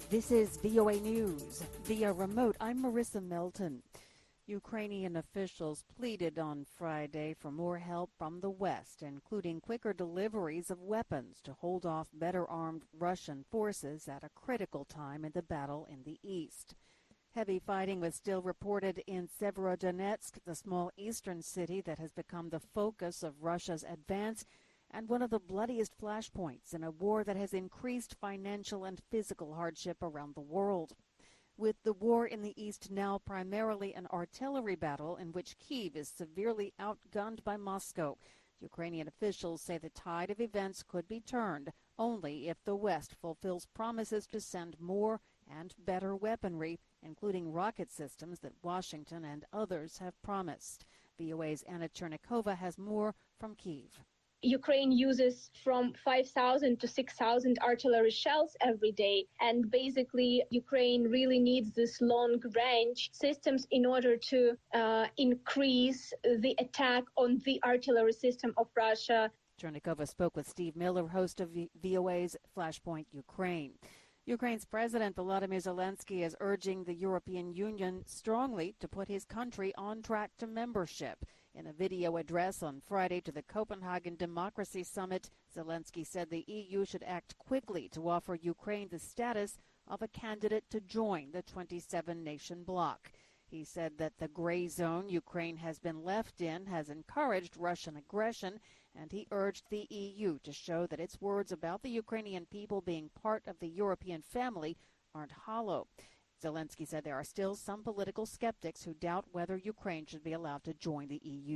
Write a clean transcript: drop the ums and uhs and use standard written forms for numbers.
This is VOA News. Via remote, I'm Marissa Melton. Ukrainian officials pleaded on Friday for more help from the West, including quicker deliveries of weapons to hold off better armed Russian forces at a critical time in the battle in the east. Heavy fighting was still reported in Severodonetsk, the small eastern city that has become the focus of Russia's advance and one of the bloodiest flashpoints in a war that has increased financial and physical hardship around the world. With the war in the east now primarily an artillery battle in which Kyiv is severely outgunned by Moscow, Ukrainian officials say the tide of events could be turned only if the West fulfills promises to send more and better weaponry, including rocket systems that Washington and others have promised. VOA's Anna Chernikova has more from Kyiv. Ukraine uses from 5,000 to 6,000 artillery shells every day. And basically, Ukraine really needs this long-range systems in order to increase the attack on the artillery system of Russia. Chernikova spoke with Steve Miller, host of VOA's Flashpoint Ukraine. Ukraine's President Volodymyr Zelensky is urging the European Union strongly to put his country on track to membership. In a video address on Friday to the Copenhagen Democracy Summit, Zelensky said the EU should act quickly to offer Ukraine the status of a candidate to join the 27-nation bloc. He said that the gray zone Ukraine has been left in has encouraged Russian aggression, and he urged the EU to show that its words about the Ukrainian people being part of the European family aren't hollow. Zelensky said there are still some political skeptics who doubt whether Ukraine should be allowed to join the EU.